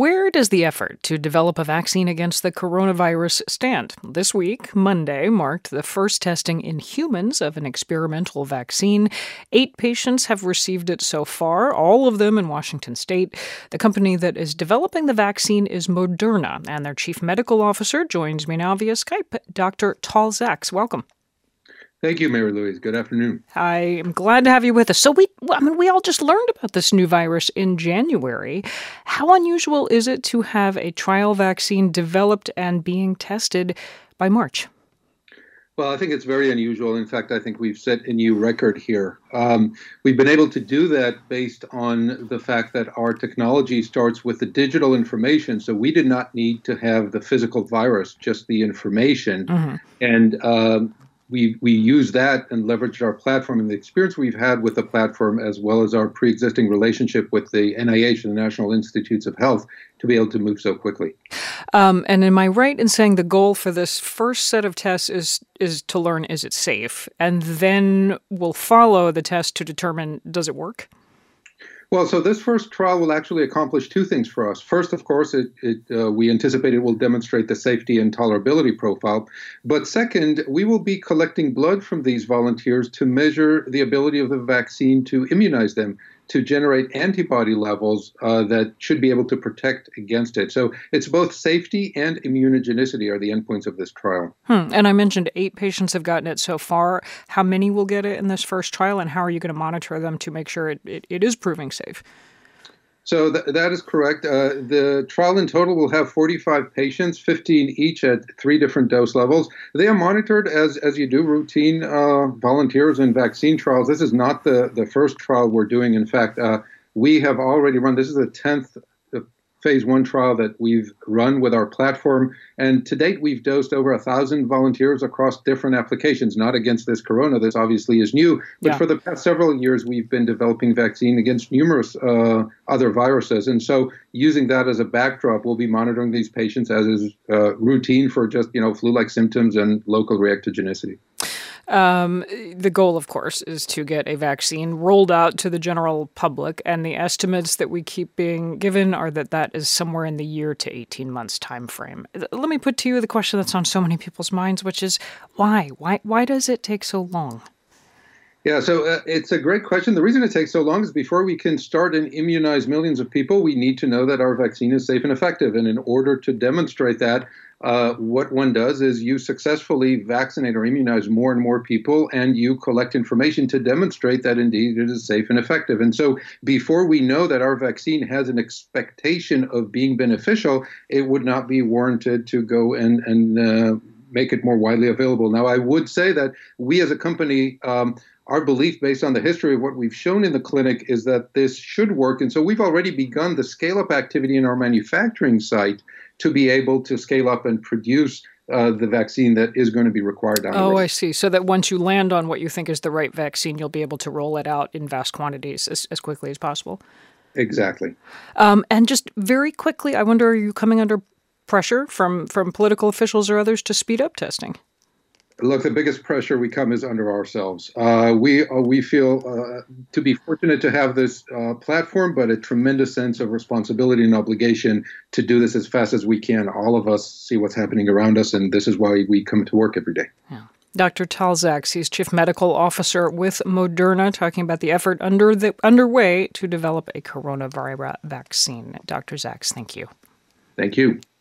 Where does the effort to develop a vaccine against the coronavirus stand? This week, Monday, marked the first testing in humans of an experimental vaccine. 8 patients have received it so far, all of them in Washington state. The company that is developing the vaccine is Moderna, and their chief medical officer joins me now via Skype, Dr. Tal Zaks. Welcome. Thank you, Mary Louise. Good afternoon. I am glad to have you with us. So we all just learned about this new virus in January. How unusual is it to have a trial vaccine developed and being tested by March? Well, I think it's very unusual. In fact, I think we've set a new record here. We've been able to do that based on the fact that our technology starts with the digital information. So we did not need to have the physical virus, just the information. Mm-hmm. And we use that and leveraged our platform and the experience we've had with the platform, as well as our pre-existing relationship with the NIH and the National Institutes of Health, to be able to move so quickly. And am I right in saying the goal for this first set of tests is to learn, is it safe? And then we'll follow the test to determine, does it work? Well, so this first trial will actually accomplish 2 things for us. First, of course, we anticipate it will demonstrate the safety and tolerability profile. But second, we will be collecting blood from these volunteers to measure the ability of the vaccine to immunize them, to generate antibody levels that should be able to protect against it. So it's both safety and immunogenicity are the endpoints of this trial. And I mentioned 8 patients have gotten it so far. How many will get it in this first trial, and how are you going to monitor them to make sure it is proving safe? So that is correct. The trial in total will have 45 patients, 15 each at 3 different dose levels. They are monitored as you do routine volunteers in vaccine trials. This is not the first trial we're doing. In fact, we have already run, this is the 10th phase 1 trial that we've run with our platform. And to date, we've dosed over 1,000 volunteers across different applications, not against this corona. This obviously is new. But for the past several years, we've been developing vaccine against numerous other viruses. And so using that as a backdrop, we'll be monitoring these patients as is routine for just, flu-like symptoms and local reactogenicity. The goal, of course, is to get a vaccine rolled out to the general public, and the estimates that we keep being given are that is somewhere in the year to 18 months time frame. Let me put to you the question that's on so many people's minds, which is why? Why does it take so long? Yeah, so it's a great question. The reason it takes so long is before we can start and immunize millions of people, we need to know that our vaccine is safe and effective. And in order to demonstrate that, what one does is you successfully vaccinate or immunize more and more people, and you collect information to demonstrate that indeed it is safe and effective. And so before we know that our vaccine has an expectation of being beneficial, it would not be warranted to go and make it more widely available. Now, I would say that we as a company, our belief based on the history of what we've shown in the clinic is that this should work. And so we've already begun the scale-up activity in our manufacturing site to be able to scale up and produce the vaccine that is going to be required down the road. Oh, I see. So that once you land on what you think is the right vaccine, you'll be able to roll it out in vast quantities as quickly as possible. Exactly. And just very quickly, I wonder, are you coming under pressure from political officials or others to speed up testing? Look, the biggest pressure we come is under ourselves. We feel to be fortunate to have this platform, but a tremendous sense of responsibility and obligation to do this as fast as we can. All of us see what's happening around us, and this is why we come to work every day. Yeah. Dr. Tal Zaks, he's Chief Medical Officer with Moderna, talking about the effort underway to develop a coronavirus vaccine. Dr. Zaks, thank you. Thank you.